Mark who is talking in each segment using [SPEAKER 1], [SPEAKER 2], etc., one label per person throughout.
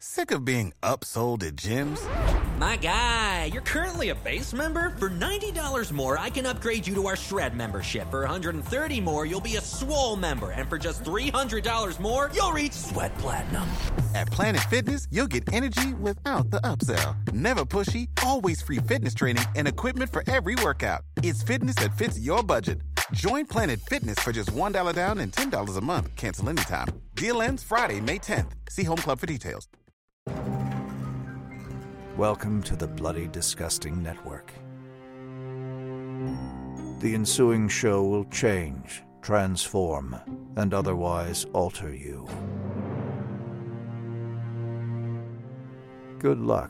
[SPEAKER 1] Sick of being upsold at gyms?
[SPEAKER 2] My guy, you're currently a base member? For $90 more, I can upgrade you to our Shred membership. For $130 more, you'll be a Swole member. And for just $300 more, you'll reach Sweat Platinum.
[SPEAKER 1] At Planet Fitness, you'll get energy without the upsell. Never pushy, always free fitness training and equipment for every workout. It's fitness that fits your budget. Join Planet Fitness for just $1 down and $10 a month. Cancel anytime. Deal ends Friday, May 10th. See Home Club for details.
[SPEAKER 3] Welcome to the Bloody Disgusting Network. The ensuing show will change, transform, and otherwise alter you. Good luck.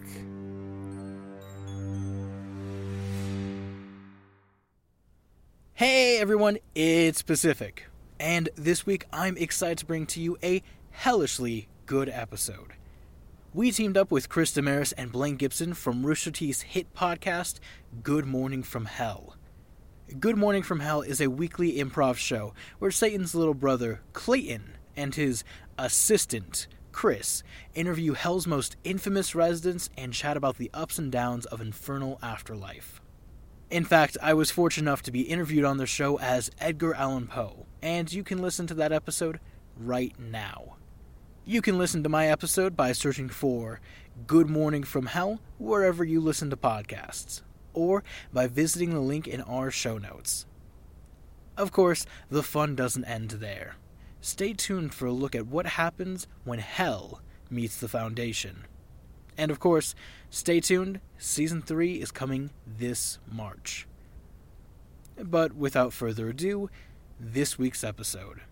[SPEAKER 4] Hey everyone, it's Pacific, and this week I'm excited to bring to you a hellishly good episode. We teamed up with Chris Damaris and Blaine Gibson from Rooster Teeth's hit podcast, Good Morning from Hell. Good Morning from Hell is a weekly improv show where Satan's little brother, Clayton, and his assistant, Chris, interview Hell's most infamous residents and chat about the ups and downs of infernal afterlife. In fact, I was fortunate enough to be interviewed on their show as Edgar Allan Poe, and you can listen to that episode right now. You can listen to my episode by searching for Good Morning from Hell wherever you listen to podcasts, or by visiting the link in our show notes. Of course, the fun doesn't end there. Stay tuned for a look at what happens when Hell meets the Foundation. And of course, stay tuned, Season 3 is coming this March. But without further ado, this week's episode.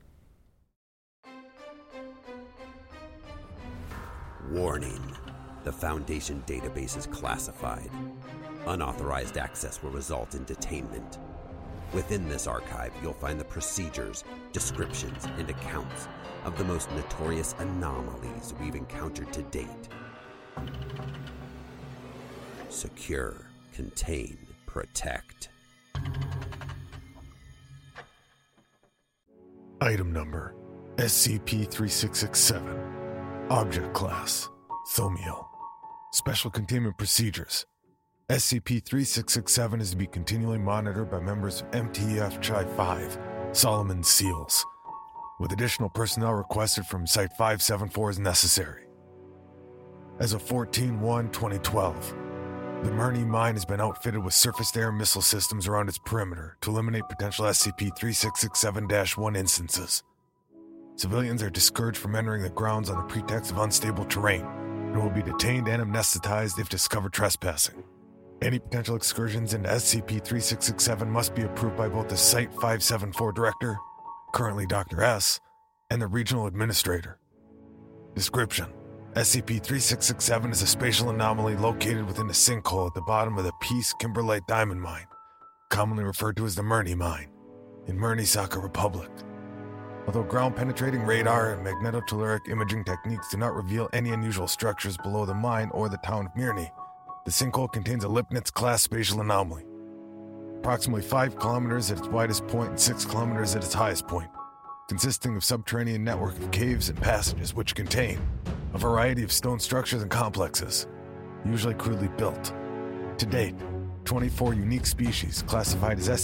[SPEAKER 5] Warning. The Foundation database is classified. Unauthorized access will result in detainment. Within this archive, you'll find the procedures, descriptions, and accounts of the most notorious anomalies we've encountered to date. Secure, contain, protect.
[SPEAKER 6] Item number, SCP-3667. Object Class, Thomiel. Special Containment Procedures. SCP-3667 is to be continually monitored by members of MTF Chi-5, Solomon SEALs, with additional personnel requested from Site-574 as necessary. As of 14/1/2012, the Murney Mine has been outfitted with surface-to-air missile systems around its perimeter to eliminate potential SCP-3667-1 instances. Civilians are discouraged from entering the grounds on the pretext of unstable terrain and will be detained and amnesticized if discovered trespassing. Any potential excursions into SCP-3667 must be approved by both the Site-574 Director, currently Dr. S., and the Regional Administrator. Description: SCP-3667 is a spatial anomaly located within a sinkhole at the bottom of the Peace Kimberlite Diamond Mine, commonly referred to as the Murney Mine, in Murni-Saka Republic. Although ground-penetrating radar and magnetotelluric imaging techniques do not reveal any unusual structures below the mine or the town of Mirny, the sinkhole contains a Lipnitz-class spatial anomaly, approximately 5 kilometers at its widest point and 6 kilometers at its highest point, consisting of a subterranean network of caves and passages which contain a variety of stone structures and complexes, usually crudely built. To date, 24 unique species classified as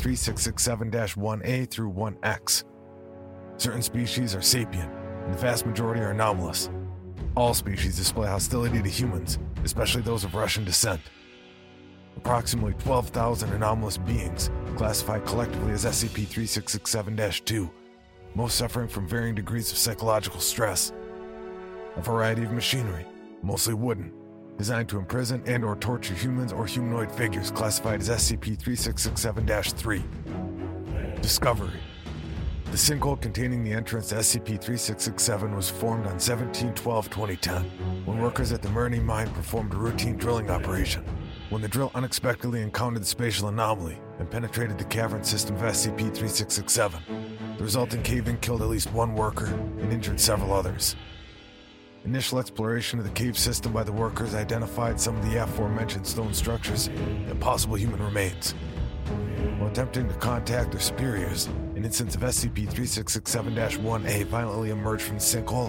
[SPEAKER 6] SCP-3667-1A through 1X. Certain species are sapient, and the vast majority are anomalous. All species display hostility to humans, especially those of Russian descent. Approximately 12,000 anomalous beings classified collectively as SCP-3667-2, most suffering from varying degrees of psychological stress. A variety of machinery, mostly wooden, designed to imprison and or torture humans or humanoid figures classified as SCP-3667-3. Discovery: the sinkhole containing the entrance to SCP-3667 was formed on 17/12/2010, when workers at the Murney Mine performed a routine drilling operation, when the drill unexpectedly encountered the spatial anomaly and penetrated the cavern system of SCP-3667. The resulting cave-in killed at least one worker and injured several others. Initial exploration of the cave system by the workers identified some of the aforementioned stone structures and possible human remains. While attempting to contact their superiors, an instance of SCP-3667-1A violently emerged from the sinkhole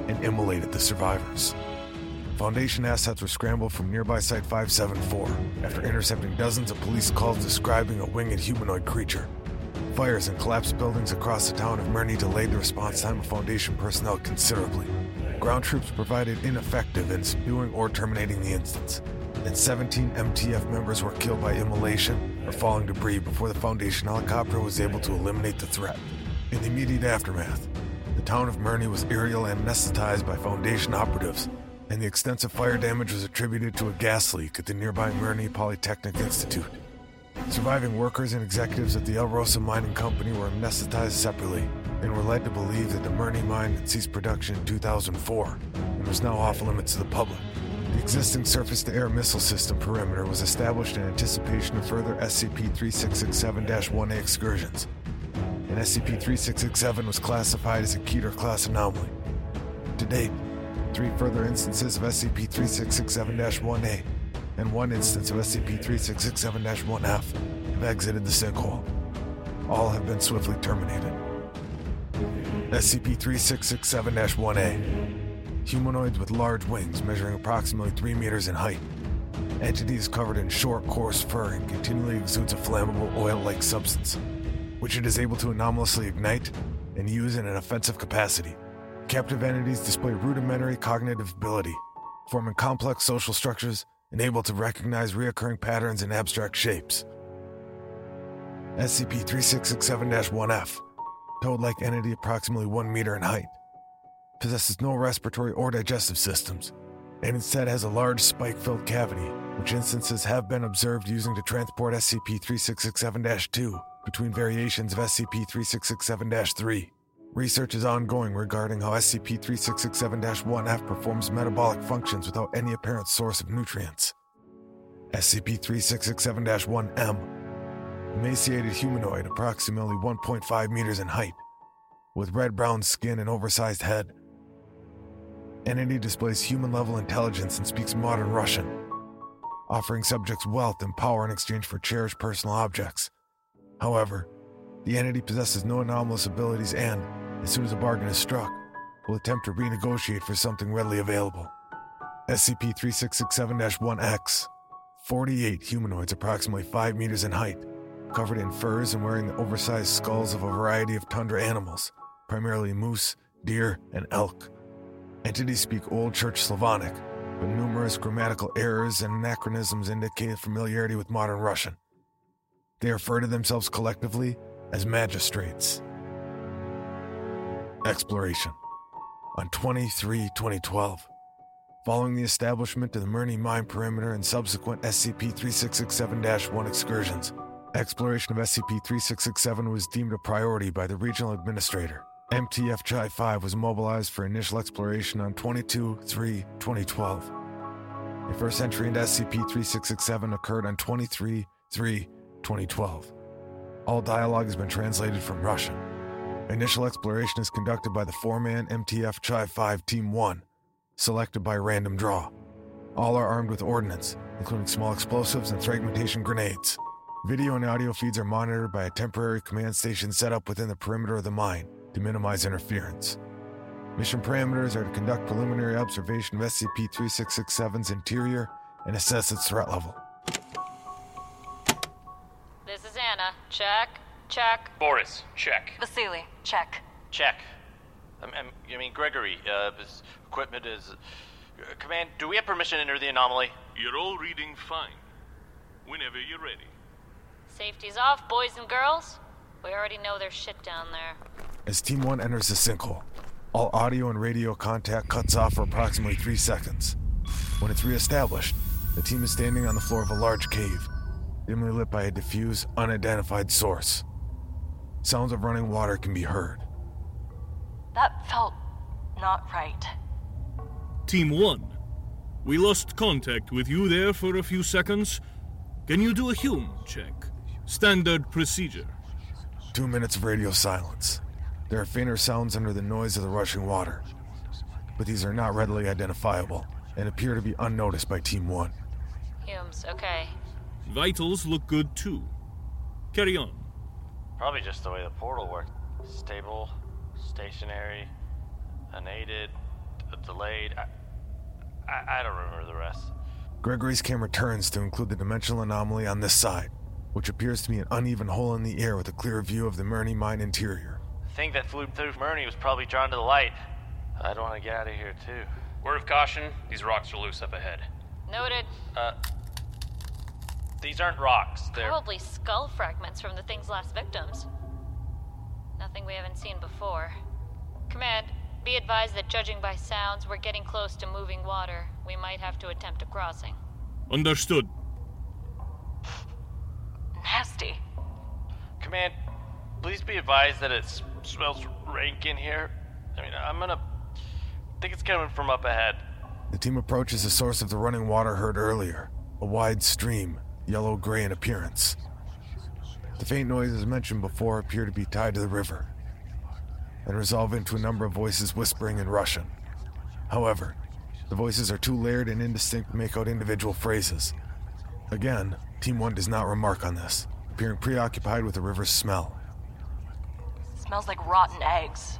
[SPEAKER 6] and immolated the survivors. Foundation assets were scrambled from nearby Site 574 after intercepting dozens of police calls describing a winged humanoid creature. Fires and collapsed buildings across the town of Murney delayed the response time of Foundation personnel considerably. Ground troops provided ineffective in subduing or terminating the instance, and 17 MTF members were killed by immolation or falling debris before the Foundation helicopter was able to eliminate the threat. In the immediate aftermath, the town of Murney was aerial anesthetized by Foundation operatives, and the extensive fire damage was attributed to a gas leak at the nearby Murney Polytechnic Institute. Surviving workers and executives at the El Rosa Mining Company were anesthetized separately and were led to believe that the Murney mine had ceased production in 2004 and was now off limits to the public. The existing surface-to-air missile system perimeter was established in anticipation of further SCP-3667-1A excursions, and SCP-3667 was classified as a Keter-class anomaly. To date, 3 further instances of SCP-3667-1A and 1 instance of SCP-3667-1F have exited the sinkhole. All have been swiftly terminated. SCP-3667-1A. Humanoids with large wings measuring approximately 3 meters in height. Entities covered in short, coarse fur and continually exudes a flammable oil-like substance, which it is able to anomalously ignite and use in an offensive capacity. Captive entities display rudimentary cognitive ability, forming complex social structures and able to recognize recurring patterns and abstract shapes. SCP-3667-1F. Toad-like entity approximately 1 meter in height. Possesses no respiratory or digestive systems, and instead has a large spike-filled cavity, which instances have been observed using to transport SCP-3667-2 between variations of SCP-3667-3. Research is ongoing regarding how SCP-3667-1F performs metabolic functions without any apparent source of nutrients. SCP-3667-1M. Emaciated humanoid approximately 1.5 meters in height, with red-brown skin and oversized head. Entity displays human-level intelligence and speaks modern Russian, offering subjects wealth and power in exchange for cherished personal objects. However, the entity possesses no anomalous abilities and, as soon as a bargain is struck, will attempt to renegotiate for something readily available. SCP-3667-1X. 48 humanoids approximately 5 meters in height, covered in furs and wearing the oversized skulls of a variety of tundra animals, primarily moose, deer, and elk. Entities speak Old Church Slavonic, but numerous grammatical errors and anachronisms indicate familiarity with modern Russian. They refer to themselves collectively as magistrates. Exploration. On 23/2012, following the establishment of the Murney Mine perimeter and subsequent SCP-3667-1 excursions, exploration of SCP-3667 was deemed a priority by the regional administrator. MTF Chi-5 was mobilized for initial exploration on 22/3/2012. The first entry into SCP-3667 occurred on 23/3/2012. All dialogue has been translated from Russian. Initial exploration is conducted by the 4-man MTF Chi-5 Team 1, selected by random draw. All are armed with ordnance, including small explosives and fragmentation grenades. Video and audio feeds are monitored by a temporary command station set up within the perimeter of the mine to minimize interference. Mission parameters are to conduct preliminary observation of SCP-3667's interior and assess its threat level.
[SPEAKER 7] This is Anna. Check. Check.
[SPEAKER 8] Boris, check.
[SPEAKER 7] Vasily. Check.
[SPEAKER 8] Check. I mean, Gregory, this equipment is... Command, do we have permission to enter the anomaly?
[SPEAKER 9] You're all reading fine. Whenever you're ready.
[SPEAKER 7] Safety's off, boys and girls. We already know there's shit down there.
[SPEAKER 6] As Team 1 enters the sinkhole, all audio and radio contact cuts off for approximately 3 seconds. When it's reestablished, the team is standing on the floor of a large cave, dimly lit by a diffuse, unidentified source. Sounds of running water can be heard.
[SPEAKER 10] That felt not right.
[SPEAKER 9] Team 1, we lost contact with you there for a few seconds. Can you do a Hume check? Standard procedure.
[SPEAKER 6] 2 minutes of radio silence. There are fainter sounds under the noise of the rushing water, but these are not readily identifiable and appear to be unnoticed by Team 1.
[SPEAKER 7] Humes, okay.
[SPEAKER 9] Vitals look good too. Carry on.
[SPEAKER 8] Probably just the way the portal worked. Stable, stationary, unaided. delayed. I don't remember the rest.
[SPEAKER 6] Gregory's camera turns to include the dimensional anomaly on this side, which appears to be an uneven hole in the air with a clear view of the Murney mine interior.
[SPEAKER 8] The thing that flew through Murney was probably drawn to the light. I don't want to get out of here, too.
[SPEAKER 11] Word of caution, these rocks are loose up ahead.
[SPEAKER 7] Noted.
[SPEAKER 8] These aren't rocks. They're
[SPEAKER 7] Probably skull fragments from the thing's last victims. Nothing we haven't seen before. Command, be advised that judging by sounds, we're getting close to moving water. We might have to attempt a crossing.
[SPEAKER 9] Understood.
[SPEAKER 10] Nasty.
[SPEAKER 8] Command, please be advised that it smells rank in here. I mean, I think it's coming from up ahead.
[SPEAKER 6] The team approaches the source of the running water heard earlier, a wide stream, yellow-gray in appearance. The faint noises mentioned before appear to be tied to the river, and resolve into a number of voices whispering in Russian. However, the voices are too layered and indistinct to make out individual phrases. Again, Team 1 does not remark on this, appearing preoccupied with the river's smell.
[SPEAKER 10] Smells like rotten eggs.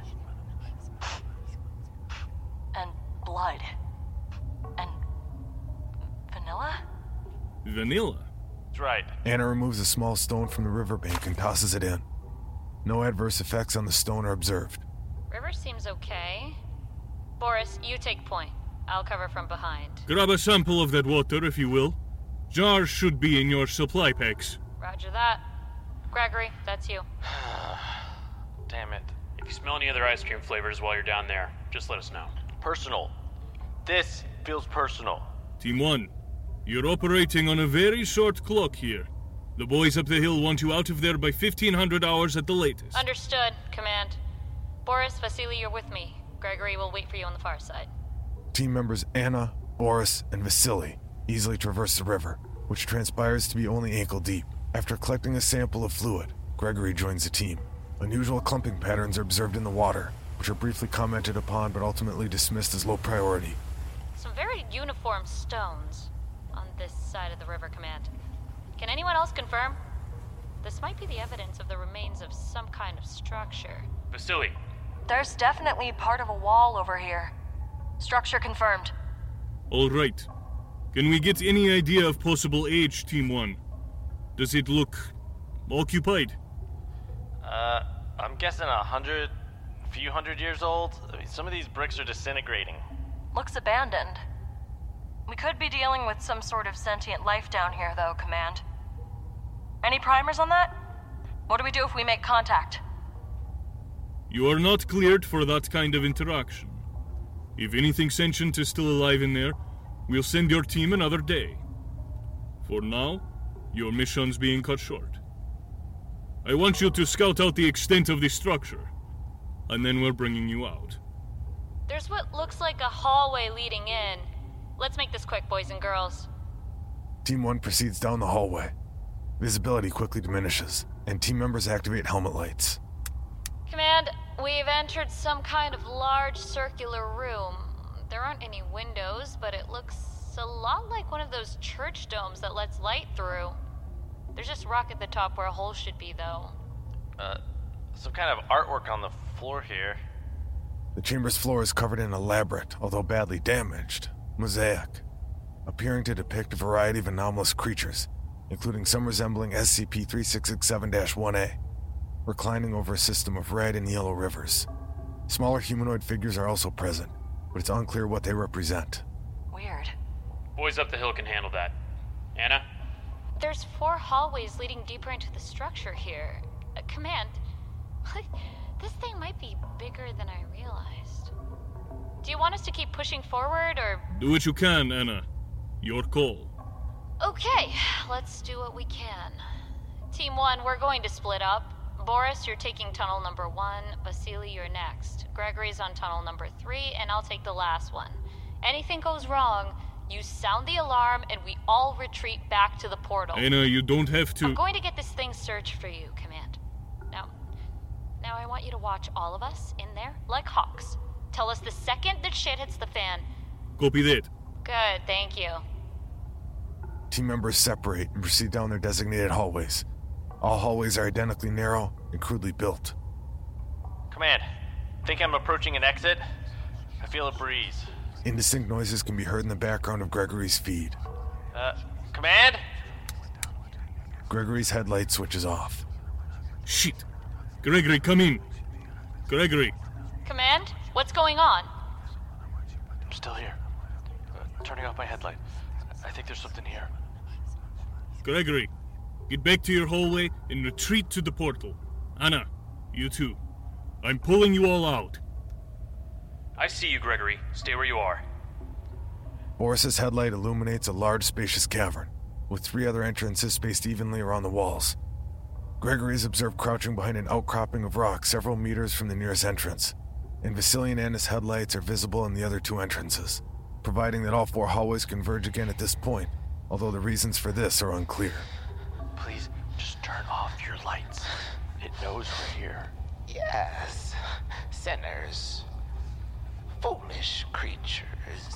[SPEAKER 10] And blood. And vanilla?
[SPEAKER 9] Vanilla?
[SPEAKER 8] That's right.
[SPEAKER 6] Anna removes a small stone from the riverbank and tosses it in. No adverse effects on the stone are observed.
[SPEAKER 7] River seems okay. Boris, you take point. I'll cover from behind.
[SPEAKER 9] Grab a sample of that water, if you will. Jars should be in your supply packs.
[SPEAKER 7] Roger that. Gregory, that's you.
[SPEAKER 8] Damn it.
[SPEAKER 11] If you smell any other ice cream flavors while you're down there, just let us know.
[SPEAKER 8] Personal. This feels personal.
[SPEAKER 9] Team 1, you're operating on a very short clock here. The boys up the hill want you out of there by 1500 hours at the latest.
[SPEAKER 7] Understood, Command. Boris, Vasily, you're with me. Gregory will wait for you on the far side.
[SPEAKER 6] Team members Anna, Boris, and Vasily easily traverse the river, which transpires to be only ankle deep. After collecting a sample of fluid, Gregory joins the team. Unusual clumping patterns are observed in the water, which are briefly commented upon but ultimately dismissed as low priority.
[SPEAKER 7] Some very uniform stones on this side of the river, Command. Can anyone else confirm? This might be the evidence of the remains of some kind of structure.
[SPEAKER 11] Vasily.
[SPEAKER 10] There's definitely part of a wall over here. Structure confirmed.
[SPEAKER 9] All right. Can we get any idea of possible age, Team 1? Does it look occupied?
[SPEAKER 8] I'm guessing a few hundred years old. I mean, some of these bricks are disintegrating.
[SPEAKER 10] Looks abandoned. We could be dealing with some sort of sentient life down here, though, Command. Any primers on that? What do we do if we make contact?
[SPEAKER 9] You are not cleared for that kind of interaction. If anything sentient is still alive in there, we'll send your team another day. For now, your mission's being cut short. I want you to scout out the extent of the structure, and then we're bringing you out.
[SPEAKER 7] There's what looks like a hallway leading in. Let's make this quick, boys and girls.
[SPEAKER 6] Team 1 proceeds down the hallway. Visibility quickly diminishes, and team members activate helmet lights.
[SPEAKER 7] Command, we've entered some kind of large circular room. There aren't any windows, but it looks a lot like one of those church domes that lets light through. There's just rock at the top where a hole should be, though.
[SPEAKER 8] Some kind of artwork on the floor here.
[SPEAKER 6] The chamber's floor is covered in elaborate, although badly damaged, mosaic, appearing to depict a variety of anomalous creatures, including some resembling SCP-3667-1A, reclining over a system of red and yellow rivers. Smaller humanoid figures are also present, but it's unclear what they represent.
[SPEAKER 10] Weird.
[SPEAKER 11] Boys up the hill can handle that. Anna?
[SPEAKER 7] There's 4 hallways leading deeper into the structure here. Command, this thing might be bigger than I realized. Do you want us to keep pushing forward, or...?
[SPEAKER 9] Do what you can, Anna. Your call.
[SPEAKER 7] Okay, let's do what we can. Team 1, we're going to split up. Boris, you're taking tunnel number 1. Vasily, you're next. Gregory's on tunnel number 3, and I'll take the last one. Anything goes wrong, you sound the alarm, and we all retreat back to the portal.
[SPEAKER 9] Anna, you don't have to...
[SPEAKER 7] I'm going to get this thing searched for you, Command. Now I want you to watch all of us in there like hawks. Tell us the second that shit hits the fan.
[SPEAKER 9] Copy that.
[SPEAKER 7] Good, thank you.
[SPEAKER 6] Team members separate and proceed down their designated hallways. All hallways are identically narrow and crudely built.
[SPEAKER 8] Command, think I'm approaching an exit? I feel a breeze.
[SPEAKER 6] Indistinct noises can be heard in the background of Gregory's feed.
[SPEAKER 8] Command?
[SPEAKER 6] Gregory's headlight switches off.
[SPEAKER 9] Shit! Gregory, come in! Gregory!
[SPEAKER 7] Command? What's going on?
[SPEAKER 8] I'm still here. Turning off my headlight. I think there's something here.
[SPEAKER 9] Gregory, get back to your hallway and retreat to the portal. Anna, you too. I'm pulling you all out.
[SPEAKER 11] I see you, Gregory. Stay where you are.
[SPEAKER 6] Boris's headlight illuminates a large, spacious cavern, with 3 other entrances spaced evenly around the walls. Gregory is observed crouching behind an outcropping of rock several meters from the nearest entrance, and Vasily and Anna's headlights are visible in the other 2 entrances, providing that all 4 hallways converge again at this point, although the reasons for this are unclear.
[SPEAKER 8] Please, just turn off your lights. It knows we're here.
[SPEAKER 12] Yes, sinners. Foolish creatures.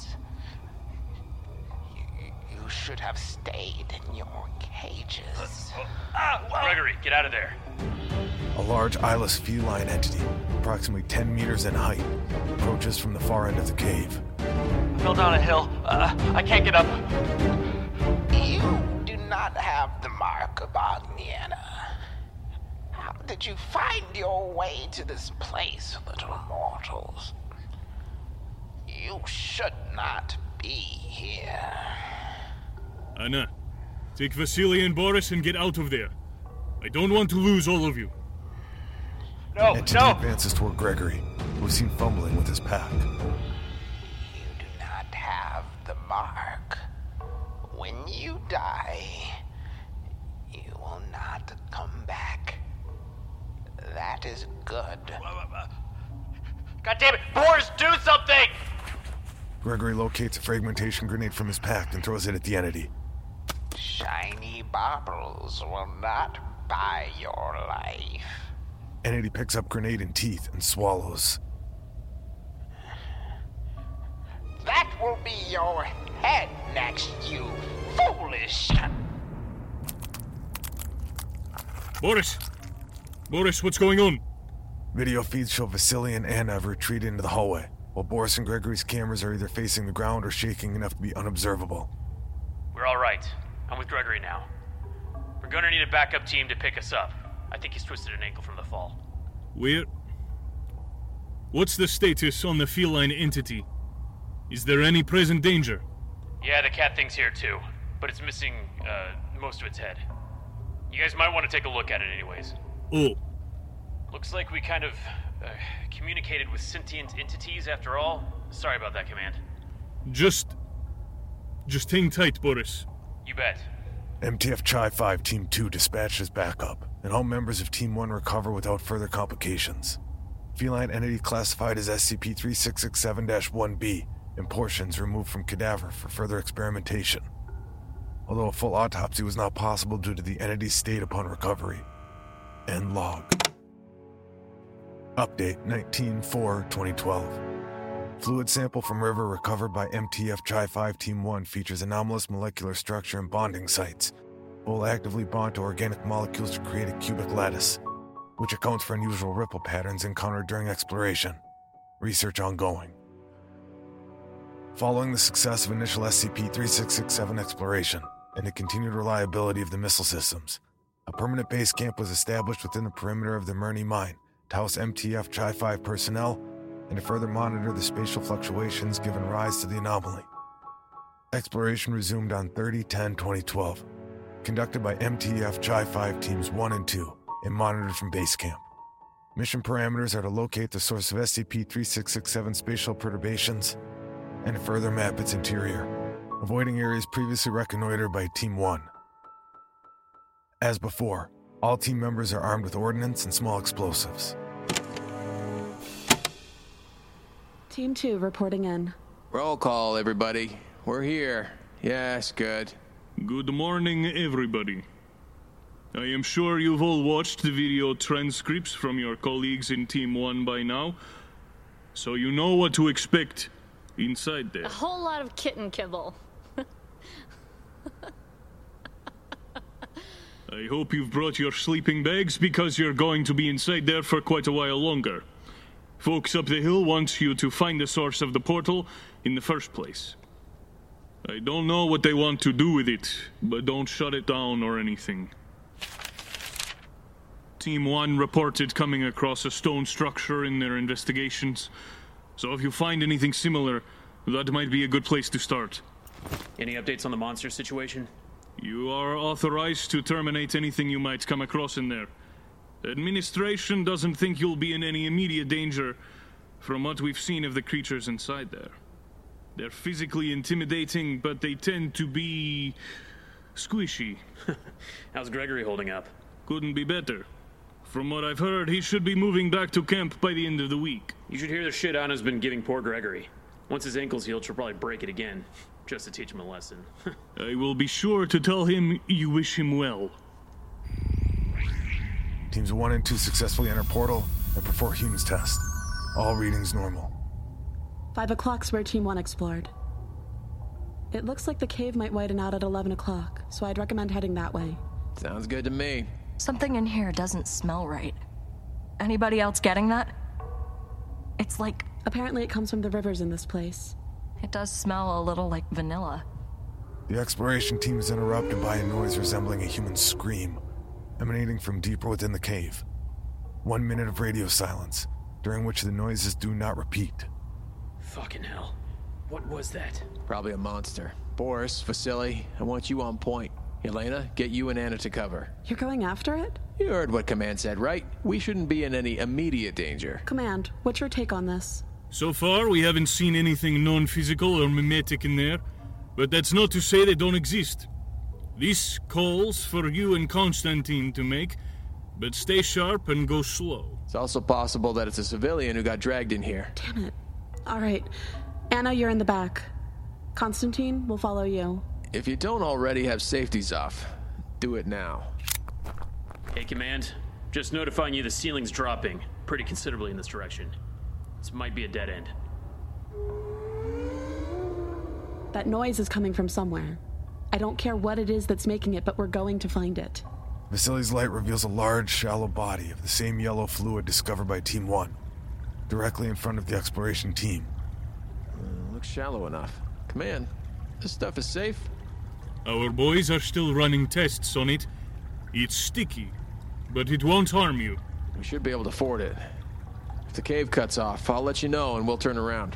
[SPEAKER 12] You should have stayed in your cages.
[SPEAKER 11] Gregory, get out of there.
[SPEAKER 6] A large eyeless feline entity, approximately 10 meters in height, approaches from the far end of the cave.
[SPEAKER 8] I fell down a hill. I can't get up.
[SPEAKER 12] You do not have the mark of Agniana. How did you find your way to this place, little mortals? You should not be here.
[SPEAKER 9] Anna, take Vasily and Boris and get out of there. I don't want to lose all of you.
[SPEAKER 8] No,
[SPEAKER 6] Entity advances toward Gregory, who is seen fumbling with his pack.
[SPEAKER 12] You do not have the mark. When you die, you will not come back. That is good.
[SPEAKER 8] God damn it! Boris, do something!
[SPEAKER 6] Gregory locates a fragmentation grenade from his pack and throws it at the entity.
[SPEAKER 12] Shiny baubles will not buy your life.
[SPEAKER 6] Entity picks up grenade in teeth and swallows.
[SPEAKER 12] That will be your head next, you foolish.
[SPEAKER 9] Boris, what's going on?
[SPEAKER 6] Video feeds show Vasily and Anna have retreated into the hallway, while Boris and Gregory's cameras are either facing the ground or shaking enough to be unobservable.
[SPEAKER 11] We're all right. I'm with Gregory now. We're gonna need a backup team to pick us up. I think he's twisted an ankle from the fall.
[SPEAKER 9] What's the status on the feline entity? Is there any present danger?
[SPEAKER 11] Yeah, the cat thing's here too, but it's missing, most of its head. You guys might want to take a look at it anyways.
[SPEAKER 9] Oh.
[SPEAKER 11] Looks like we kind of, communicated with sentient entities after all. Sorry about that, Command.
[SPEAKER 9] Just hang tight, Boris.
[SPEAKER 11] You bet.
[SPEAKER 6] MTF Chi-5 Team 2 dispatches backup, and all members of Team 1 recover without further complications. Feline entity classified as SCP-3667-1B, and portions removed from cadaver for further experimentation. Although a full autopsy was not possible due to the entity's state upon recovery. End log. Update 19/4/2012. Fluid sample from river recovered by MTF Chi-5 Team 1 features anomalous molecular structure and bonding sites. Will actively bond to organic molecules to create a cubic lattice, which accounts for unusual ripple patterns encountered during exploration. Research ongoing. Following the success of initial SCP-3667 exploration and the continued reliability of the missile systems, a permanent base camp was established within the perimeter of the Murni mine to house MTF Chi-5 personnel and to further monitor the spatial fluctuations given rise to the anomaly. Exploration resumed on 30/10/2012, conducted by MTF Chi-5 Teams 1 and 2 and monitored from base camp. Mission parameters are to locate the source of SCP-3667 spatial perturbations and to further map its interior, avoiding areas previously reconnoitered by Team 1. As before, all team members are armed with ordnance and small explosives.
[SPEAKER 13] Team 2 reporting in.
[SPEAKER 14] Roll call, everybody. We're here. Yes, good.
[SPEAKER 9] Good morning, everybody. I am sure you've all watched the video transcripts from your colleagues in Team 1 by now, so you know what to expect inside there.
[SPEAKER 7] A whole lot of kitten kibble.
[SPEAKER 9] I hope you've brought your sleeping bags because you're going to be inside there for quite a while longer. Folks up the hill want you to find the source of the portal in the first place. I don't know what they want to do with it, but don't shut it down or anything. Team 1 reported coming across a stone structure in their investigations, so if you find anything similar, that might be a good place to start.
[SPEAKER 11] Any updates on the monster situation?
[SPEAKER 9] You are authorized to terminate anything you might come across in there. Administration doesn't think you'll be in any immediate danger from what we've seen of the creatures inside there. They're physically intimidating, but they tend to be squishy.
[SPEAKER 11] How's Gregory holding up?
[SPEAKER 9] Couldn't be better. From what I've heard, he should be moving back to camp by the end of the week.
[SPEAKER 11] You should hear the shit Anna's been giving poor Gregory. Once his ankle's healed, she'll probably break it again, just to teach him a lesson.
[SPEAKER 9] I will be sure to tell him you wish him well.
[SPEAKER 6] Teams 1 and 2 successfully enter portal and perform Hume's test. All readings normal.
[SPEAKER 13] 5 o'clock's where Team 1 explored. It looks like the cave might widen out at 11 o'clock, so I'd recommend heading that way.
[SPEAKER 14] Sounds good to me.
[SPEAKER 10] Something in here doesn't smell right. Anybody else getting that? It's like...
[SPEAKER 13] Apparently it comes from the rivers in this place.
[SPEAKER 10] It does smell a little like vanilla.
[SPEAKER 6] The exploration team is interrupted by a noise resembling a human scream, emanating from deeper within the cave. 1 minute of radio silence, during which the noises do not repeat.
[SPEAKER 11] Fucking hell. What was that?
[SPEAKER 14] Probably a monster. Boris, Vasily, I want you on point. Elena, get you and Anna to cover.
[SPEAKER 13] You're going after it?
[SPEAKER 14] You heard what Command said, right? We shouldn't be in any immediate danger.
[SPEAKER 13] Command, what's your take on this?
[SPEAKER 9] So far, we haven't seen anything non-physical or mimetic in there, but that's not to say they don't exist. This calls for you and Constantine to make, but stay sharp and go slow.
[SPEAKER 14] It's also possible that it's a civilian who got dragged in here.
[SPEAKER 13] Damn it. All right. Anna, you're in the back. Constantine, we'll follow you.
[SPEAKER 14] If you don't already have safeties off, do it now.
[SPEAKER 11] Hey, Command. Just notifying you the ceiling's dropping pretty considerably in this direction. This might be a dead end.
[SPEAKER 13] That noise is coming from somewhere. I don't care what it is that's making it, but we're going to find it.
[SPEAKER 6] Vasily's light reveals a large, shallow body of the same yellow fluid discovered by Team 1, directly in front of the exploration team.
[SPEAKER 14] Looks shallow enough. Command, this stuff is safe?
[SPEAKER 9] Our boys are still running tests on it. It's sticky, but it won't harm you.
[SPEAKER 14] We should be able to ford it. If the cave cuts off, I'll let you know and we'll turn around.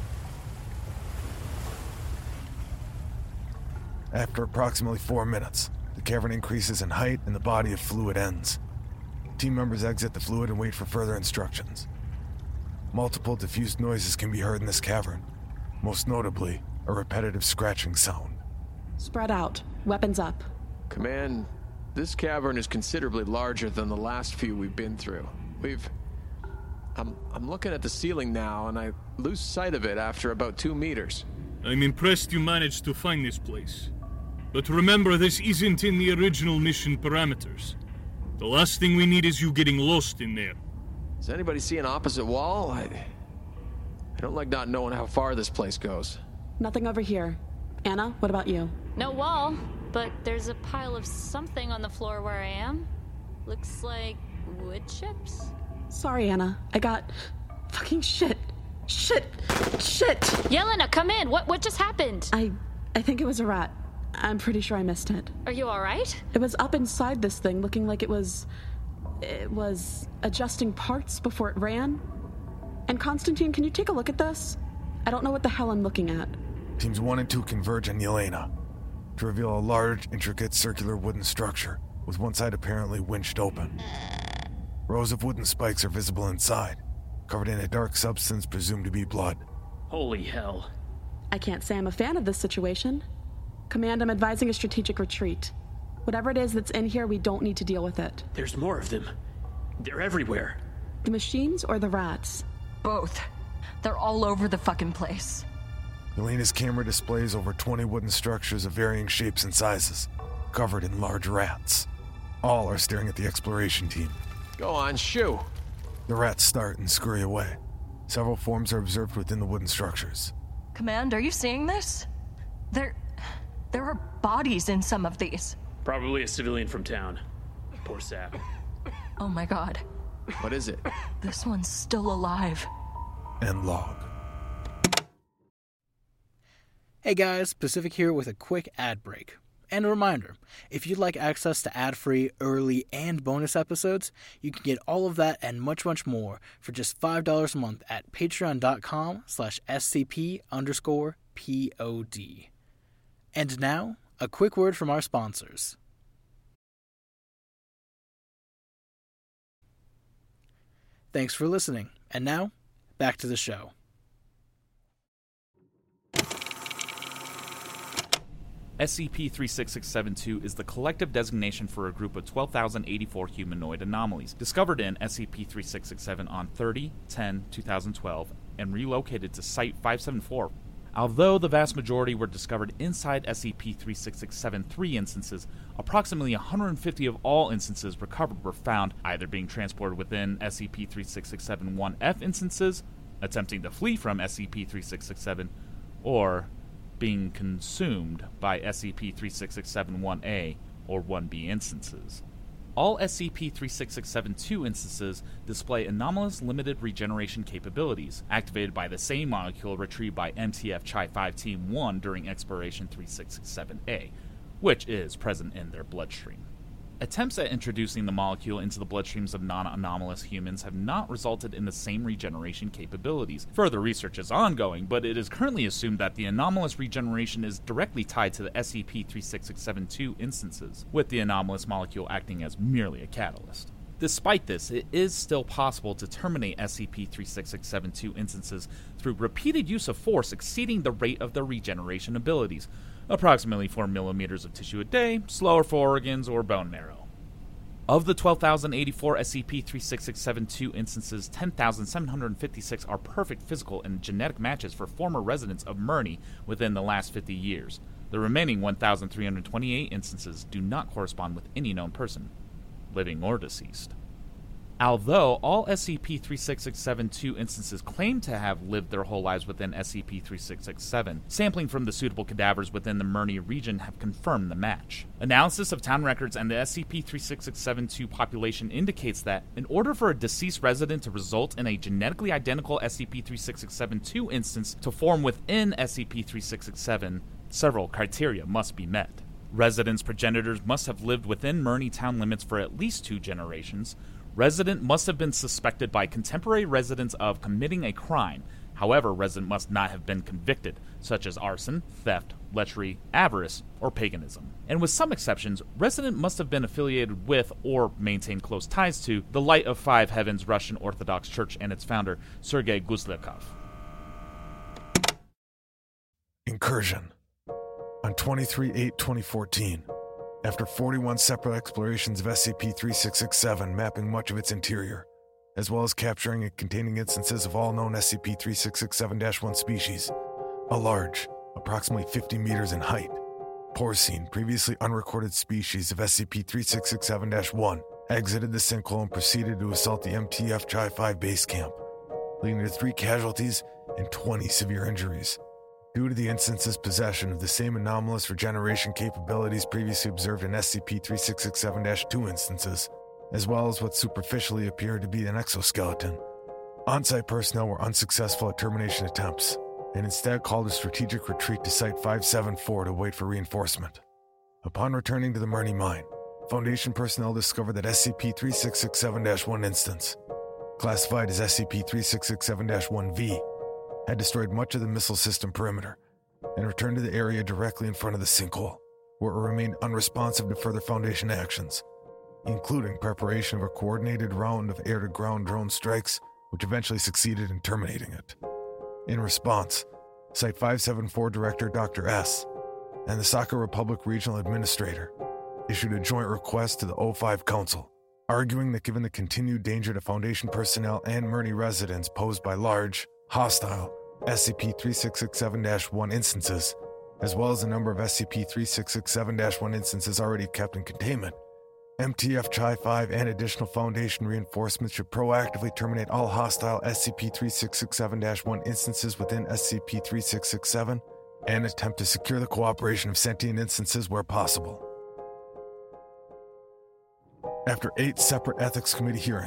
[SPEAKER 6] After approximately 4 minutes, the cavern increases in height and the body of fluid ends. Team members exit the fluid and wait for further instructions. Multiple diffused noises can be heard in this cavern, most notably a repetitive scratching sound.
[SPEAKER 13] Spread out. Weapons up.
[SPEAKER 14] Command, this cavern is considerably larger than the last few we've been through. I'm looking at the ceiling now, and I lose sight of it after about 2 meters.
[SPEAKER 9] I'm impressed you managed to find this place. But remember, this isn't in the original mission parameters. The last thing we need is you getting lost in there.
[SPEAKER 14] Does anybody see an opposite wall? I don't like not knowing how far this place goes.
[SPEAKER 13] Nothing over here. Anna, what about you?
[SPEAKER 7] No wall, but there's a pile of something on the floor where I am. Looks like wood chips?
[SPEAKER 13] Sorry, Anna. I got... fucking shit. Shit!
[SPEAKER 7] Yelena, come in! What just happened?
[SPEAKER 13] I think it was a rat. I'm pretty sure I missed it.
[SPEAKER 7] Are you alright?
[SPEAKER 13] It was up inside this thing, looking like it was adjusting parts before it ran. And Constantine, can you take a look at this? I don't know what the hell I'm looking at.
[SPEAKER 6] Teams 1 and 2 converge on Yelena to reveal a large, intricate, circular wooden structure with one side apparently winched open. Rows of wooden spikes are visible inside, covered in a dark substance presumed to be blood.
[SPEAKER 11] Holy hell.
[SPEAKER 13] I can't say I'm a fan of this situation. Command, I'm advising a strategic retreat. Whatever it is that's in here, we don't need to deal with it.
[SPEAKER 11] There's more of them. They're everywhere.
[SPEAKER 13] The machines or the rats?
[SPEAKER 10] Both. They're all over the fucking place.
[SPEAKER 6] Yelena's camera displays over 20 wooden structures of varying shapes and sizes, covered in large rats. All are staring at the exploration team.
[SPEAKER 14] Go on, shoo!
[SPEAKER 6] The rats start and scurry away. Several forms are observed within the wooden structures.
[SPEAKER 10] Command, are you seeing this? There are bodies in some of these.
[SPEAKER 11] Probably a civilian from town. Poor sap.
[SPEAKER 10] Oh my god.
[SPEAKER 14] What is it?
[SPEAKER 10] This one's still alive.
[SPEAKER 6] End log.
[SPEAKER 4] Hey guys, Pacific here with a quick ad break. And a reminder, if you'd like access to ad-free, early, and bonus episodes, you can get all of that and much, much more for just $5 a month at patreon.com/SCP_POD. And now, a quick word from our sponsors. Thanks for listening, and now, back to the show.
[SPEAKER 15] SCP-36672 is the collective designation for a group of 12,084 humanoid anomalies discovered in SCP-3667 on 30/10/2012 and relocated to Site-574. Although the vast majority were discovered inside SCP-36673 instances, approximately 150 of all instances recovered were found either being transported within SCP-36671-F instances, attempting to flee from SCP-3667, or being consumed by SCP-36671-A or 1B instances. All SCP-36672 instances display anomalous limited regeneration capabilities, activated by the same molecule retrieved by MTF Chi-5 Team 1 during Exploration 3667-A, which is present in their bloodstream. Attempts at introducing the molecule into the bloodstreams of non-anomalous humans have not resulted in the same regeneration capabilities. Further research is ongoing, but it is currently assumed that the anomalous regeneration is directly tied to the SCP-36672 instances, with the anomalous molecule acting as merely a catalyst. Despite this, it is still possible to terminate SCP-36672 instances through repeated use of force exceeding the rate of their regeneration abilities, approximately 4 millimeters of tissue a day, slower for organs or bone marrow. Of the 12,084 SCP-36672 instances, 10,756 are perfect physical and genetic matches for former residents of Murney within the last 50 years. The remaining 1,328 instances do not correspond with any known person, living or deceased. Although all SCP-36672 instances claim to have lived their whole lives within SCP-3667, sampling from the suitable cadavers within the Murney region have confirmed the match. Analysis of town records and the SCP-3672 population indicates that, in order for a deceased resident to result in a genetically identical SCP-3672 instance to form within SCP-3667, several criteria must be met. Residents' progenitors must have lived within Murney town limits for at least 2 generations. Resident must have been suspected by contemporary residents of committing a crime. However, resident must not have been convicted, such as arson, theft, lechery, avarice, or paganism. And with some exceptions, resident must have been affiliated with or maintained close ties to the Light of Five Heavens Russian Orthodox Church and its founder, Sergei Guslyakov.
[SPEAKER 6] Incursion. On 23/8/2014, after 41 separate explorations of SCP-3667 mapping much of its interior, as well as capturing and containing instances of all known SCP-3667-1 species, a large, approximately 50 meters in height, porcine, previously unrecorded species of SCP-3667-1 exited the sinkhole and proceeded to assault the MTF Chi-5 base camp, leading to 3 casualties and 20 severe injuries. Due to the instance's possession of the same anomalous regeneration capabilities previously observed in SCP-3667-2 instances, as well as what superficially appeared to be an exoskeleton, on-site personnel were unsuccessful at termination attempts, and instead called a strategic retreat to Site-574 to wait for reinforcement. Upon returning to the Murney mine, Foundation personnel discovered that SCP-3667-1 instance, classified as SCP-3667-1V, had destroyed much of the missile system perimeter and returned to the area directly in front of the sinkhole, where it remained unresponsive to further Foundation actions, including preparation of a coordinated round of air-to-ground drone strikes, which eventually succeeded in terminating it. In response, Site-574 Director Dr. S. and the Sakha Republic Regional Administrator issued a joint request to the O5 Council, arguing that given the continued danger to Foundation personnel and Murney residents posed by large, hostile SCP-3667-1 instances, as well as the number of SCP-3667-1 instances already kept in containment, MTF Chi-5 and additional Foundation reinforcements should proactively terminate all hostile SCP-3667-1 instances within SCP-3667 and attempt to secure the cooperation of sentient instances where possible. After 8 separate Ethics Committee hearings,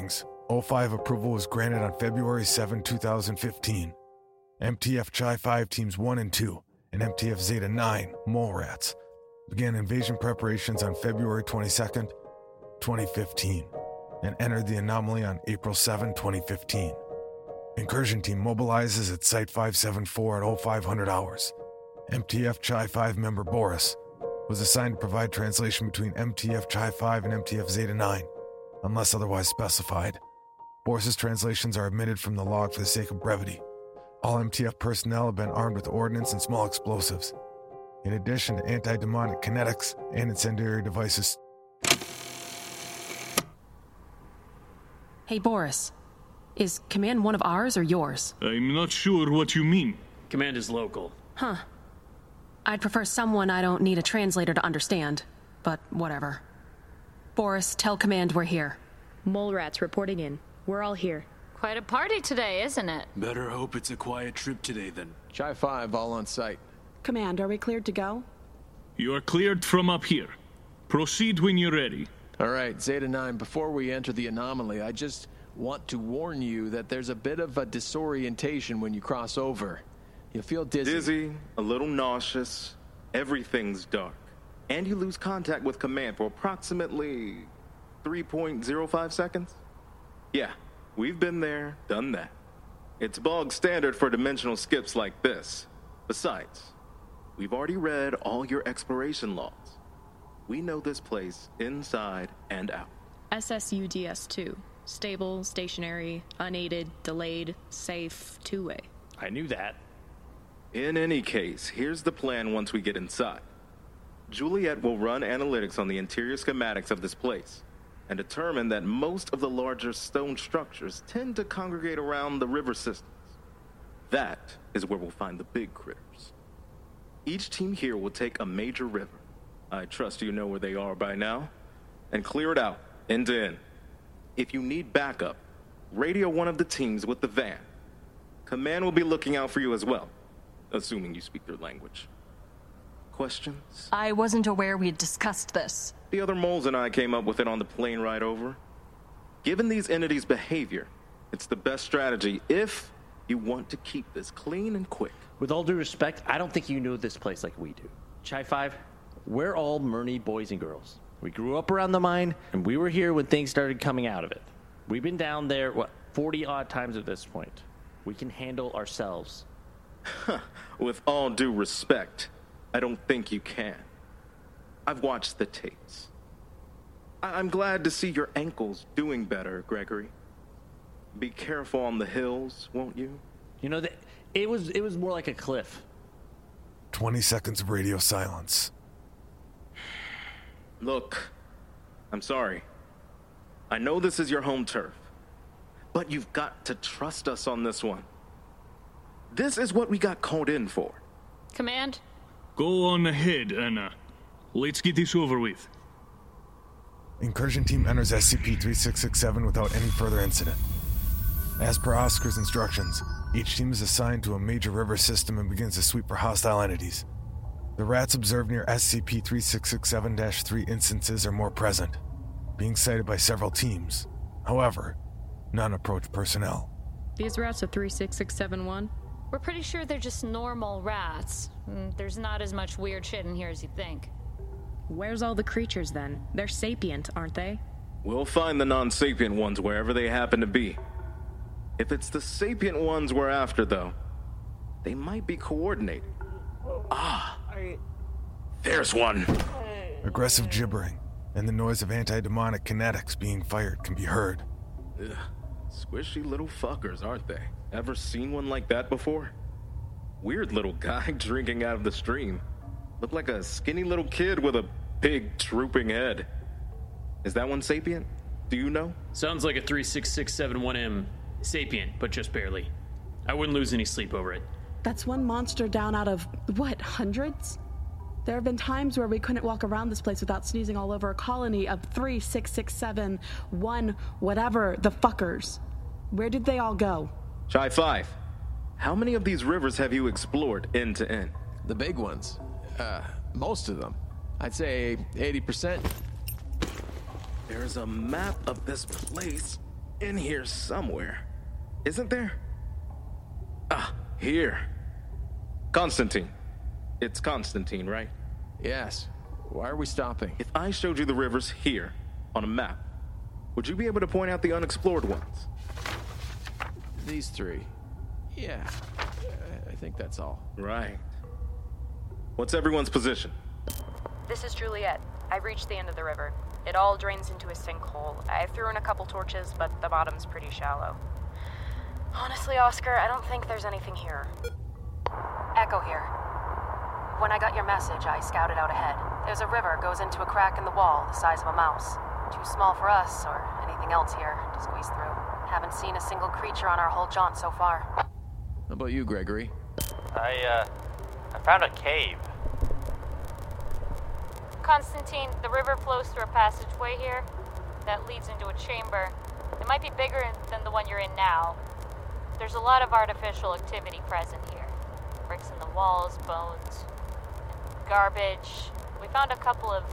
[SPEAKER 6] O5 approval was granted on February 7, 2015. MTF Chi-5 Teams 1 and 2 and MTF Zeta 9, Mole Rats, began invasion preparations on February 22, 2015, and entered the anomaly on April 7, 2015. Incursion Team mobilizes at Site 574 at 0500 hours. MTF Chi-5 member Boris was assigned to provide translation between MTF Chi-5 and MTF Zeta 9, unless otherwise specified. Boris's translations are omitted from the log for the sake of brevity. All MTF personnel have been armed with ordnance and small explosives, in addition to anti-demonic kinetics and incendiary devices.
[SPEAKER 16] Hey, Boris. Is Command one of ours or yours?
[SPEAKER 9] I'm not sure what you mean.
[SPEAKER 11] Command is local.
[SPEAKER 16] Huh. I'd prefer someone I don't need a translator to understand, but whatever. Boris, tell Command we're here.
[SPEAKER 17] Mole Rats reporting in. We're all here.
[SPEAKER 7] Quite a party today, isn't it?
[SPEAKER 18] Better hope it's a quiet trip today then.
[SPEAKER 14] Chi-5 all on site.
[SPEAKER 13] Command, are we cleared to go?
[SPEAKER 9] You are cleared from up here. Proceed when you're ready.
[SPEAKER 14] All right, Zeta 9, before we enter the anomaly, I just want to warn you that there's a bit of a disorientation when you cross over. You'll feel dizzy.
[SPEAKER 19] Dizzy, a little nauseous, everything's dark. And you lose contact with Command for approximately 3.05 seconds? Yeah, we've been there, done that. It's bog standard for dimensional skips like this. Besides, we've already read all your exploration logs. We know this place inside and out.
[SPEAKER 17] SSUDS-2. Stable, stationary, unaided, delayed, safe, two-way.
[SPEAKER 11] I knew that.
[SPEAKER 19] In any case, here's the plan once we get inside. Juliet will run analytics on the interior schematics of this place and determine that most of the larger stone structures tend to congregate around the river systems. That is where we'll find the big critters. Each team here will take a major river, I trust you know where they are by now, and clear it out, end to end. If you need backup, radio one of the teams with the van. Command will be looking out for you as well, assuming you speak their language. Questions?
[SPEAKER 10] I wasn't aware we had discussed this.
[SPEAKER 19] The other moles and I came up with it on the plane ride over. Given these entities' behavior, it's the best strategy if you want to keep this clean and quick.
[SPEAKER 20] With all due respect, I don't think you know this place like we do. Chi-5, we're all Murney boys and girls. We grew up around the mine, and we were here when things started coming out of it. We've been down there, 40-odd times at this point. We can handle ourselves.
[SPEAKER 19] With all due respect, I don't think you can. I've watched the tapes. I'm glad to see your ankles doing better, Gregory. Be careful on the hills, won't you?
[SPEAKER 20] You know, it was more like a cliff.
[SPEAKER 6] 20 seconds of radio silence.
[SPEAKER 19] Look, I'm sorry. I know this is your home turf, but you've got to trust us on this one. This is what we got called in for.
[SPEAKER 7] Command?
[SPEAKER 9] Go on ahead, Anna. Let's get this over with.
[SPEAKER 6] Incursion Team enters SCP-3667 without any further incident. As per Oscar's instructions, each team is assigned to a major river system and begins to sweep for hostile entities. The rats observed near SCP-3667-3 instances are more present, being sighted by several teams. However, none approach personnel.
[SPEAKER 17] These rats are 36671?
[SPEAKER 7] We're pretty sure they're just normal rats. There's not as much weird shit in here as you think.
[SPEAKER 17] Where's all the creatures then? They're sapient, aren't they?
[SPEAKER 19] We'll find the non-sapient ones wherever they happen to be. If it's the sapient ones we're after, though, they might be coordinated. There's one.
[SPEAKER 6] Aggressive gibbering and the noise of anti-demonic kinetics being fired can be heard.
[SPEAKER 19] Ugh. Squishy little fuckers, aren't they? Ever seen one like that before? Weird little guy drinking out of the stream. Looked like a skinny little kid with a big drooping head. Is that one sapient? Do you know?
[SPEAKER 11] Sounds like a 36671M. Sapient, but just barely. I wouldn't lose any sleep over it.
[SPEAKER 13] That's one monster down out of, hundreds? There have been times where we couldn't walk around this place without sneezing all over a colony of 36671 whatever the fuckers. Where did they all go?
[SPEAKER 19] Chi-5, how many of these rivers have you explored end to end?
[SPEAKER 14] The big ones. Most of them. I'd say 80%.
[SPEAKER 19] There's a map of this place in here somewhere, isn't there? Ah, here. Constantine. It's Constantine, right?
[SPEAKER 14] Yes. Why are we stopping?
[SPEAKER 19] If I showed you the rivers here on a map, would you be able to point out the unexplored ones?
[SPEAKER 14] These three. Yeah. I think that's all.
[SPEAKER 19] Right. What's everyone's position?
[SPEAKER 21] This is Juliet. I've reached the end of the river. It all drains into a sinkhole. I threw in a couple torches, but the bottom's pretty shallow. Honestly, Oscar, I don't think there's anything here.
[SPEAKER 16] Echo here. When I got your message, I scouted out ahead. There's a river goes into a crack in the wall the size of a mouse. Too small for us or anything else here to squeeze through. Haven't seen a single creature on our whole jaunt so far.
[SPEAKER 14] How about you, Gregory?
[SPEAKER 8] I found a cave.
[SPEAKER 7] Constantine, the river flows through a passageway here that leads into a chamber. It might be bigger than the one you're in now. There's a lot of artificial activity present here. Bricks in the walls, bones, garbage. We found a couple of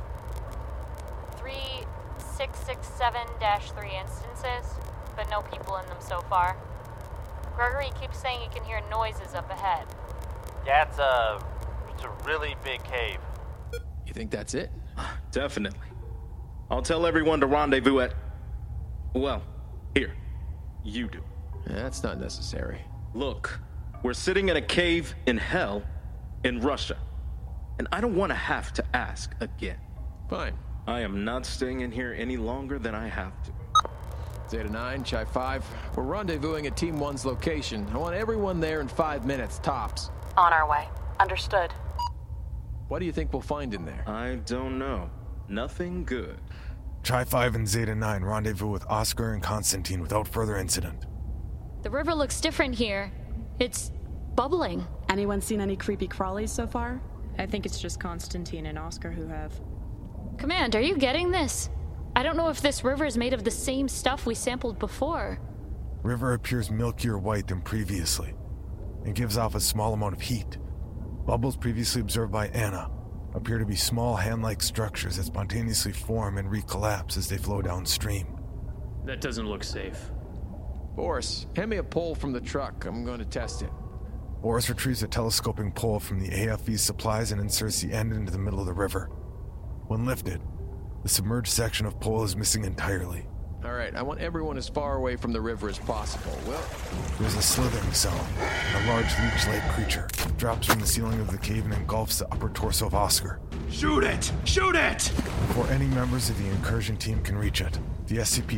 [SPEAKER 7] 3667-3 instances, but no people in them so far. Gregory keeps saying he can hear noises up ahead.
[SPEAKER 8] Yeah, it's a really big cave.
[SPEAKER 14] You think that's it?
[SPEAKER 19] Definitely. I'll tell everyone to rendezvous at... Well, here. You do.
[SPEAKER 14] That's not necessary.
[SPEAKER 19] Look, we're sitting in a cave in hell in Russia. And I don't want to have to ask again.
[SPEAKER 14] Fine.
[SPEAKER 19] I am not staying in here any longer than I have to.
[SPEAKER 14] Zeta 9, Chai 5. We're rendezvousing at Team 1's location. I want everyone there in 5 minutes, tops.
[SPEAKER 16] On our way. Understood.
[SPEAKER 14] What do you think we'll find in there?
[SPEAKER 19] I don't know. Nothing good.
[SPEAKER 6] Chai 5 and Zeta 9 rendezvous with Oscar and Constantine without further incident.
[SPEAKER 22] The river looks different here. It's bubbling.
[SPEAKER 13] Anyone seen any creepy crawlies so far?
[SPEAKER 17] I think it's just Constantine and Oscar who have.
[SPEAKER 22] Command, are you getting this? I don't know if this river is made of the same stuff we sampled before.
[SPEAKER 6] River appears milkier white than previously and gives off a small amount of heat. Bubbles previously observed by Anna appear to be small hand-like structures that spontaneously form and recollapse as they flow downstream.
[SPEAKER 18] That doesn't look safe.
[SPEAKER 14] Boris, hand me a pole from the truck. I'm going to test it.
[SPEAKER 6] Boris retrieves a telescoping pole from the AFV's supplies and inserts the end into the middle of the river. When lifted, the submerged section of pole is missing entirely.
[SPEAKER 14] All right, I want everyone as far away from the river as possible. Well,
[SPEAKER 6] there's a slithering sound, and a large leech-like creature drops from the ceiling of the cave and engulfs the upper torso of Oscar.
[SPEAKER 18] Shoot it! Shoot it!
[SPEAKER 6] Before any members of the incursion team can reach it, the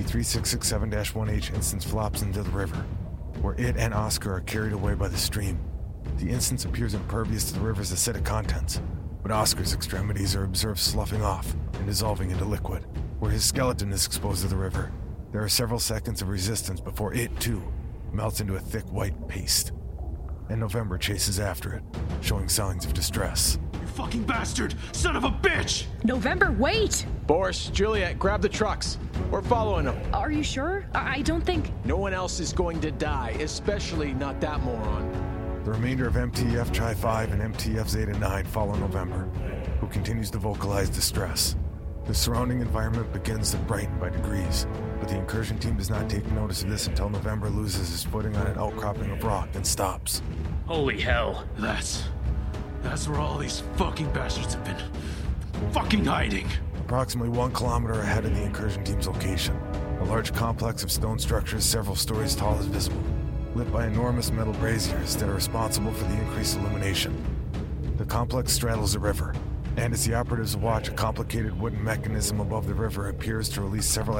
[SPEAKER 6] SCP-3667-1H instance flops into the river, where it and Oscar are carried away by the stream. The instance appears impervious to the river's acidic contents, but Oscar's extremities are observed sloughing off and dissolving into liquid. Where his skeleton is exposed to the river, there are several seconds of resistance before it, too, melts into a thick white paste. And November chases after it, showing signs of distress.
[SPEAKER 18] You fucking bastard! Son of a bitch!
[SPEAKER 17] November, wait!
[SPEAKER 14] Boris, Juliet, grab the trucks. We're following them.
[SPEAKER 17] Are you sure? I don't think...
[SPEAKER 14] No one else is going to die, especially not that moron.
[SPEAKER 6] The remainder of MTF Chai 5 and MTF Zeta 9 follow November, who continues to vocalize distress. The surrounding environment begins to brighten by degrees, but the incursion team does not take notice of this until November loses his footing on an outcropping of rock and stops.
[SPEAKER 18] Holy hell. That's where all these fucking bastards have been fucking hiding.
[SPEAKER 6] Approximately 1 kilometer ahead of the incursion team's location, a large complex of stone structures several stories tall is visible, lit by enormous metal braziers that are responsible for the increased illumination. The complex straddles the river, and as the operatives watch, a complicated wooden mechanism above the river appears to release several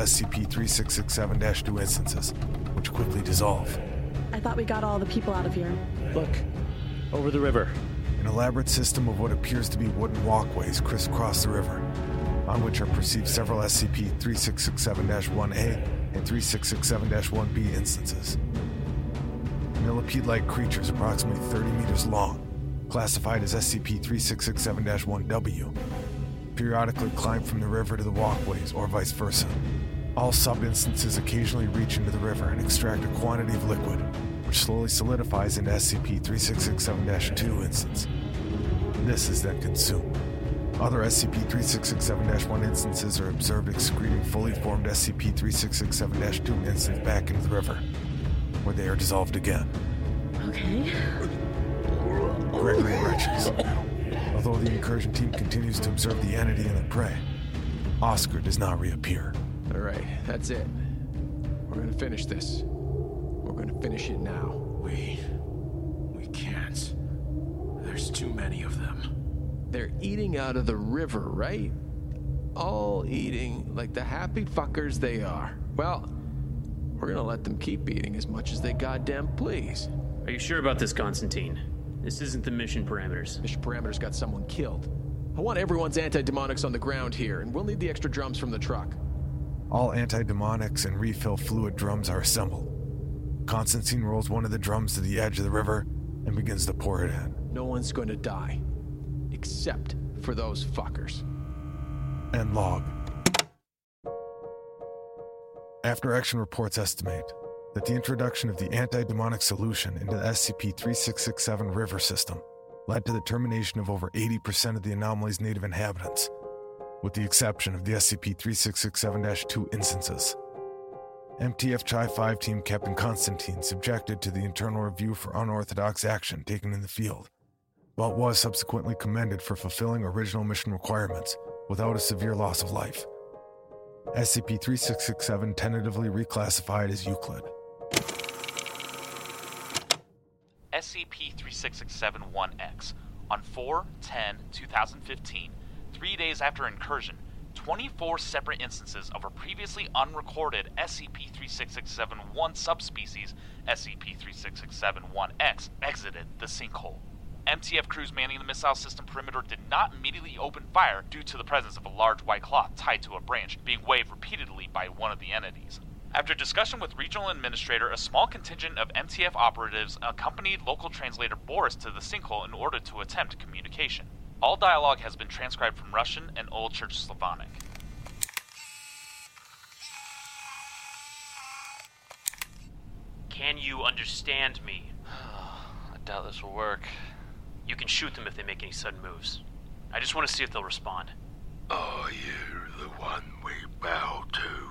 [SPEAKER 6] SCP-3667-2 instances, which quickly dissolve.
[SPEAKER 13] I thought we got all the people out of here.
[SPEAKER 20] Look, over the river.
[SPEAKER 6] An elaborate system of what appears to be wooden walkways crisscross the river, on which are perceived several SCP-3667-1A and 3667-1B instances. Millipede-like creatures approximately 30 meters long, classified as SCP-3667-1W, periodically climb from the river to the walkways or vice versa. All sub-instances occasionally reach into the river and extract a quantity of liquid, which slowly solidifies into SCP-3667-2 instance. This is then consumed. Other SCP-3667-1 instances are observed excreting fully formed SCP-3667-2 instance back into the river, where they are dissolved again.
[SPEAKER 13] Okay.
[SPEAKER 6] Gregory retches. Although the incursion team continues to observe the entity and the prey, Oscar does not reappear.
[SPEAKER 14] All right, that's it. We're gonna finish this. We're gonna finish it now.
[SPEAKER 18] We can't. There's too many of them.
[SPEAKER 14] They're eating out of the river, right? All eating like the happy fuckers they are. Well, we're gonna let them keep eating as much as they goddamn please.
[SPEAKER 1] Are you sure about this, Constantine? This isn't the mission parameters.
[SPEAKER 14] Mission parameters got someone killed. I want everyone's anti-demonics on the ground here, and we'll need the extra drums from the truck.
[SPEAKER 6] All anti-demonics and refill fluid drums are assembled. Constantine rolls one of the drums to the edge of the river and begins to pour it in.
[SPEAKER 14] No one's going to die. Except for those fuckers.
[SPEAKER 6] End log. After action reports estimate that the introduction of the anti-demonic solution into the SCP-3667 river system led to the termination of over 80% of the anomaly's native inhabitants, with the exception of the SCP-3667-2 instances. MTF Chi-5 team Captain Constantine subjected to the internal review for unorthodox action taken in the field, but was subsequently commended for fulfilling original mission requirements without a severe loss of life. SCP-3667 tentatively reclassified as Euclid.
[SPEAKER 15] SCP-3667-1X. On 4/10/2015, 3 days after incursion, 24 separate instances of a previously unrecorded SCP-3667-1 subspecies, SCP-3667-1X, exited the sinkhole. MTF crews manning the missile system perimeter did not immediately open fire due to the presence of a large white cloth tied to a branch being waved repeatedly by one of the entities. After discussion with regional administrator, a small contingent of MTF operatives accompanied local translator Boris to the sinkhole in order to attempt communication. All dialogue has been transcribed from Russian and Old Church Slavonic.
[SPEAKER 1] Can you understand me?
[SPEAKER 8] I doubt this will work.
[SPEAKER 1] You can shoot them if they make any sudden moves. I just want to see if they'll respond.
[SPEAKER 2] Are you the one we bow to?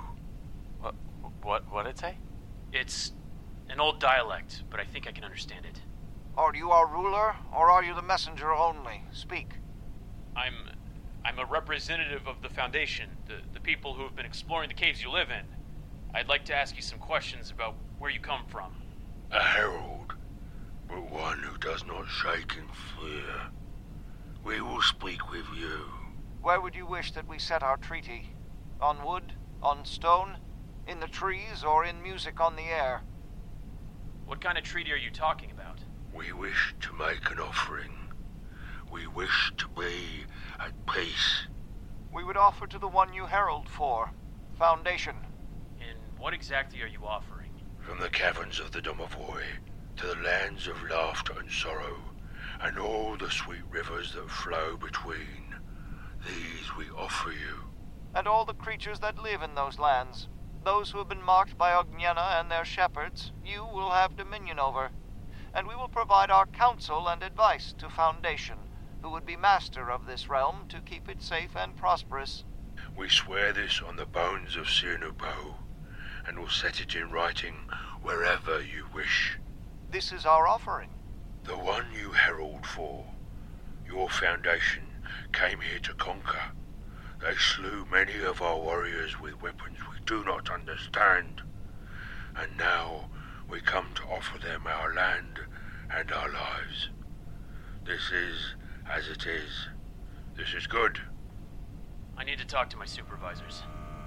[SPEAKER 8] What'd it say?
[SPEAKER 1] It's an old dialect, but I think I can understand it.
[SPEAKER 23] Are you our ruler, or are you the messenger only? Speak.
[SPEAKER 1] I'm a representative of the Foundation, the people who have been exploring the caves you live in. I'd like to ask you some questions about where you come from.
[SPEAKER 2] A herald, but one who does not shake in fear. We will speak with you.
[SPEAKER 23] Where would you wish that we set our treaty? On wood? On stone? In the trees, or in music on the air?
[SPEAKER 1] What kind of treaty are you talking about?
[SPEAKER 2] We wish to make an offering. We wish to be at peace.
[SPEAKER 23] We would offer to the one you herald for, Foundation.
[SPEAKER 1] And what exactly are you offering?
[SPEAKER 2] From the caverns of the Domovoy to the lands of laughter and sorrow, and all the sweet rivers that flow between, these we offer you.
[SPEAKER 23] And all the creatures that live in those lands, those who have been marked by Ogniena and their shepherds, you will have dominion over. And we will provide our counsel and advice to Foundation, who would be master of this realm to keep it safe and prosperous.
[SPEAKER 2] We swear this on the bones of Sinupo, and will set it in writing wherever you wish.
[SPEAKER 23] This is our offering.
[SPEAKER 2] The one you herald for. Your Foundation came here to conquer. They slew many of our warriors with weapons we do not understand. And now we come to offer them our land and our lives. This is as it is. This is good.
[SPEAKER 1] I need to talk to my supervisors.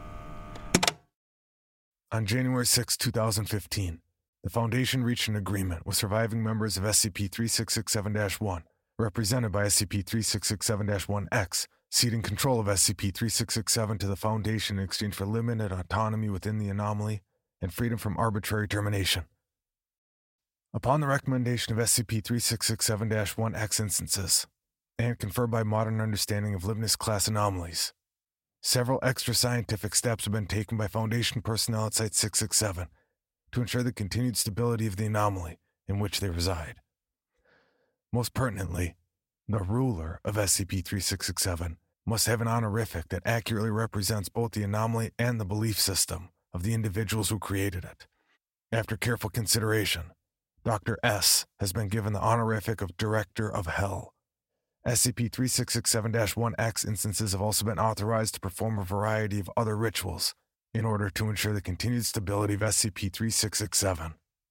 [SPEAKER 6] On January 6, 2015, the Foundation reached an agreement with surviving members of SCP-3667-1, represented by SCP-3667-1X, ceding control of SCP-3667 to the Foundation in exchange for limited autonomy within the anomaly and freedom from arbitrary termination. Upon the recommendation of SCP-3667-1X instances, and confirmed by modern understanding of Leibniz-class anomalies, several extra scientific steps have been taken by Foundation personnel at Site-667 to ensure the continued stability of the anomaly in which they reside. Most pertinently, the ruler of SCP-3667 must have an honorific that accurately represents both the anomaly and the belief system of the individuals who created it. After careful consideration, Dr. S has been given the honorific of Director of Hell. SCP-3667-1X instances have also been authorized to perform a variety of other rituals in order to ensure the continued stability of SCP-3667.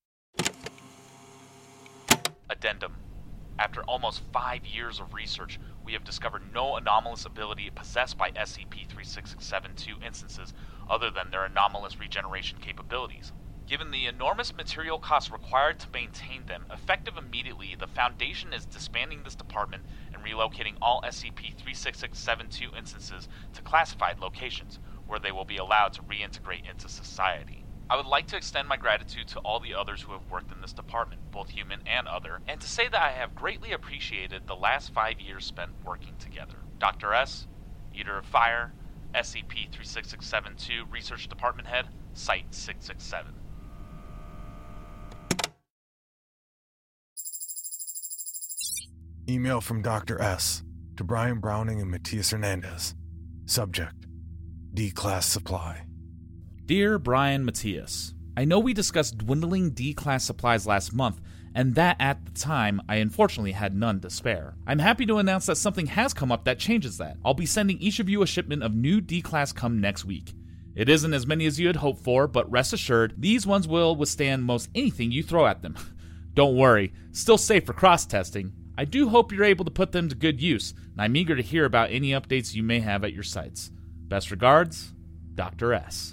[SPEAKER 15] Addendum. After almost 5 years of research, we have discovered no anomalous ability possessed by SCP-3667-2 instances other than their anomalous regeneration capabilities. Given the enormous material costs required to maintain them, effective immediately, the Foundation is disbanding this department and relocating all SCP-3667-2 instances to classified locations, where they will be allowed to reintegrate into society. I would like to extend my gratitude to all the others who have worked in this department, both human and other, and to say that I have greatly appreciated the last 5 years spent working together. Dr. S, Eater of Fire, SCP-3667-2 Research Department Head, Site-667.
[SPEAKER 6] Email from Dr. S to Brian Browning and Matias Hernandez. Subject: D-Class Supply.
[SPEAKER 15] Dear Brian Matias, I know we discussed dwindling D-Class supplies last month, and that at the time, I unfortunately had none to spare. I'm happy to announce that something has come up that changes that. I'll be sending each of you a shipment of new D-Class come next week. It isn't as many as you had hoped for, but rest assured, these ones will withstand most anything you throw at them. Don't worry, still safe for cross-testing. I do hope you're able to put them to good use, and I'm eager to hear about any updates you may have at your sites. Best regards, Dr. S.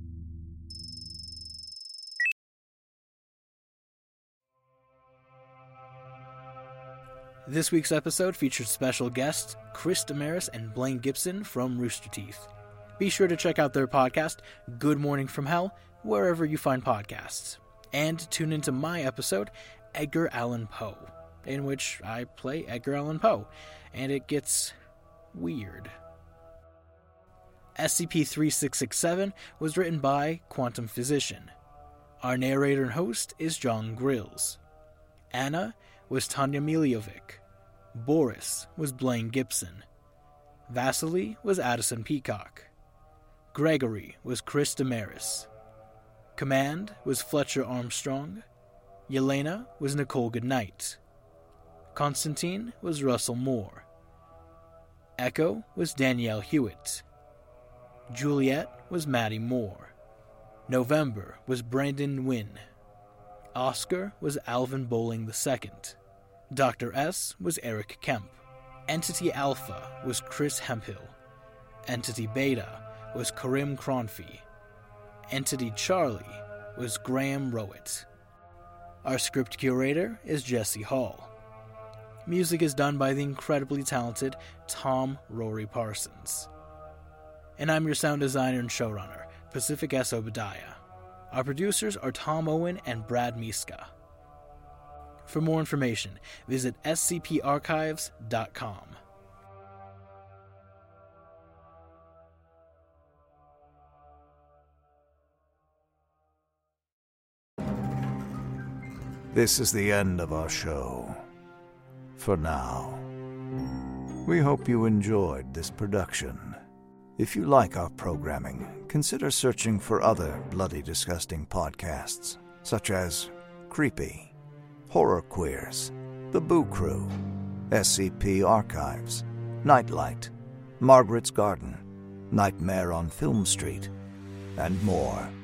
[SPEAKER 4] This week's episode featured special guests Chris Damaris and Blaine Gibson from Rooster Teeth. Be sure to check out their podcast, Good Morning from Hell, wherever you find podcasts. And tune into my episode, Edgar Allan Poe, in which I play Edgar Allan Poe, and it gets weird. SCP-3667 was written by Quantum Physician. Our narrator and host is John Grills. Anna was Tanya Miljovic. Boris was Blaine Gibson. Vasily was Addison Peacock. Gregory was Chris Damaris. Command was Fletcher Armstrong. Yelena was Nicole Goodnight. Constantine was Russell Moore. Echo was Danielle Hewitt. Juliet was Maddie Moore. November was Brandon Wynn. Oscar was Alvin Bowling II. Dr. S was Eric Kemp. Entity Alpha was Chris Hemphill. Entity Beta was Karim Cronfy. Entity Charlie was Graham Rowett. Our script curator is Jesse Hall. Music is done by the incredibly talented Tom Rory Parsons. And I'm your sound designer and showrunner, Pacific S. Obadiah. Our producers are Tom Owen and Brad Miska. For more information, visit scparchives.com.
[SPEAKER 3] This is the end of our show. For now. We hope you enjoyed this production. If you like our programming, consider searching for other bloody disgusting podcasts, such as Creepy, Horror Queers, The Boo Crew, SCP Archives, Nightlight, Margaret's Garden, Nightmare on Film Street, and more.